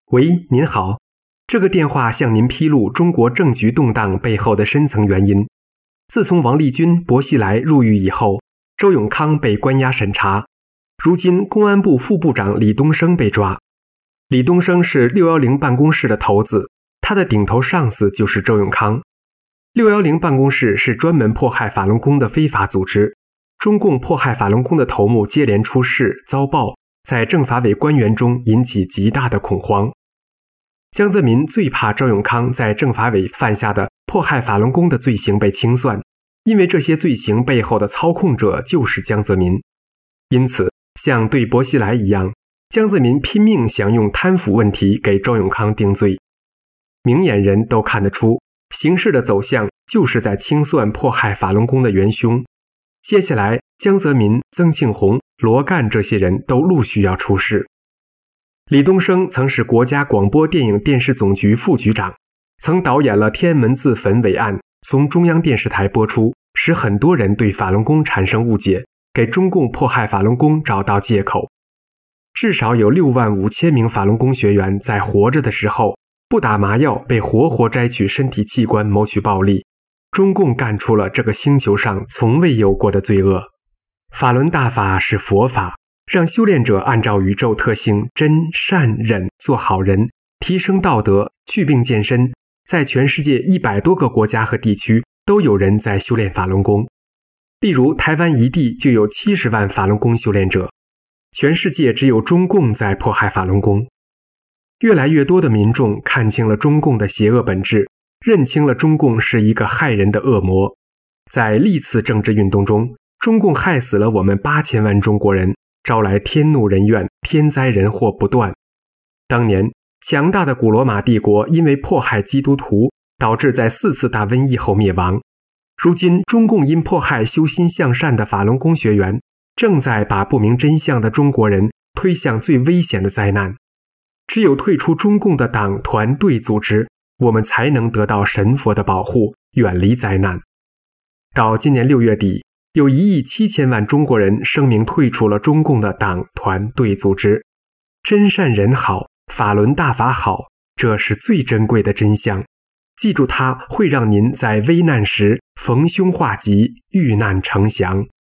喂，您好，这个电话向您披露中国政局动荡背后的深层原因。自从王立军、薄熙来入狱以后，周永康被关押审查，如今公安部副部长李东生被抓。李东生是610办公室的头子，他的顶头上司就是周永康。610办公室是专门迫害法轮功的非法组织，中共迫害法轮功的头目接连出事遭报，在政法委官员中引起极大的恐慌。江泽民最怕周永康在政法委犯下的迫害法轮功的罪行被清算，因为这些罪行背后的操控者就是江泽民。因此，像对薄熙来一样，江泽民拼命想用贪腐问题给周永康定罪。明眼人都看得出，形势的走向就是在清算迫害法轮功的元凶。接下来，江泽民、曾庆红、罗干这些人都陆续要出事。李东生曾是国家广播电影电视总局副局长，曾导演了天安门自焚伪案，从中央电视台播出，使很多人对法轮功产生误解，给中共迫害法轮功找到借口。至少有6万5千名法轮功学员在活着的时候不打麻药被活活摘取身体器官谋取暴利，中共干出了这个星球上从未有过的罪恶。法轮大法是佛法，让修炼者按照宇宙特性真善忍做好人，提升道德，祛病健身。在全世界100多个国家和地区都有人在修炼法轮功。例如台湾一地就有70万法轮功修炼者，全世界只有中共在迫害法轮功。越来越多的民众看清了中共的邪恶本质，认清了中共是一个害人的恶魔。在历次政治运动中，中共害死了我们8000万中国人，招来天怒人怨，天灾人祸不断。当年强大的古罗马帝国因为迫害基督徒，导致在4次大瘟疫后灭亡。如今中共因迫害修心向善的法轮功学员，正在把不明真相的中国人推向最危险的灾难。只有退出中共的党团队组织，我们才能得到神佛的保护，远离灾难。到今年6月底，有1亿7千万中国人声明退出了中共的党团队组织。真善人好，法轮大法好，这是最珍贵的真相。记住它，会让您在危难时逢凶化吉，遇难成祥。